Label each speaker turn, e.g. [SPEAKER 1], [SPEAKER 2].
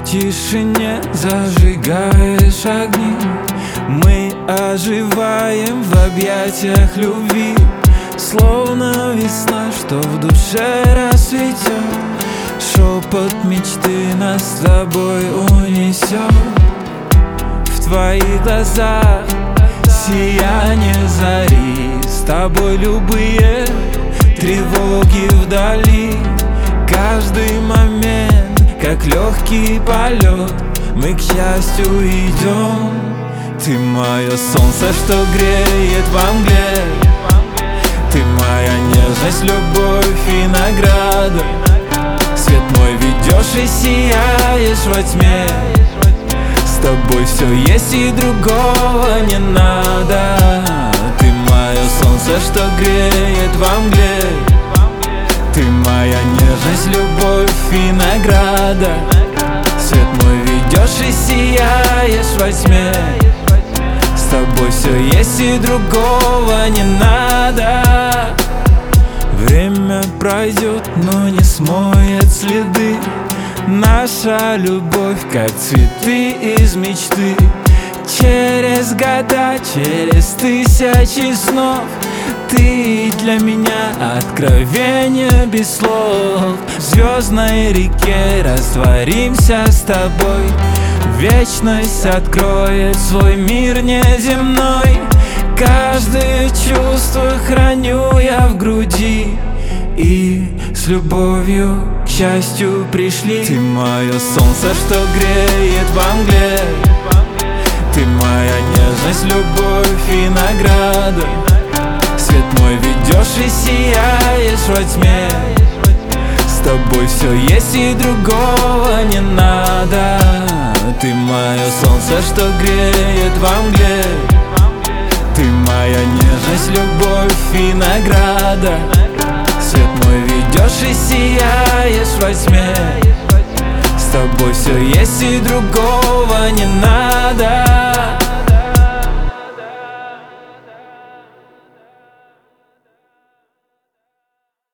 [SPEAKER 1] тишине зажигаешь огни. Мы оживаем в объятиях любви, словно весна, что в душе расцветет. Шепот мечты нас с тобой унесет. В твоих глазах сияние зари, с тобой любые тревоги вдали. Каждый момент, как легкий полет, мы к счастью идем. Ты мое солнце, что греет во мгле. Ты моя нежность, любовь и награда. Свет мой ведешь и сияешь во тьме. С тобой все есть и другого не надо. Ты мое солнце, что греет во мгле. Ты моя нежность, любовь и награда. Свет мой ведешь и сияешь во тьме. С тобой все есть и другого не надо. Время пройдет, но не смоет следы. Наша любовь, как цветы из мечты. Через года, через тысячи снов, ты для меня откровение без слов. В звездной реке растворимся с тобой. Вечность откроет свой мир неземной. Каждое чувство храню я в груди, и с любовью к счастью пришли. Ты мое солнце, что греет во мгле. Ты моя нежность, любовь и награда. Свет мой ведешь и сияешь во тьме. С тобой все есть и другого не надо. Ты мое солнце, что греет во мгле. Ты моя нежность, любовь и награда. Свет мой ведешь и сияешь во тьме. С тобой все есть и другого не надо.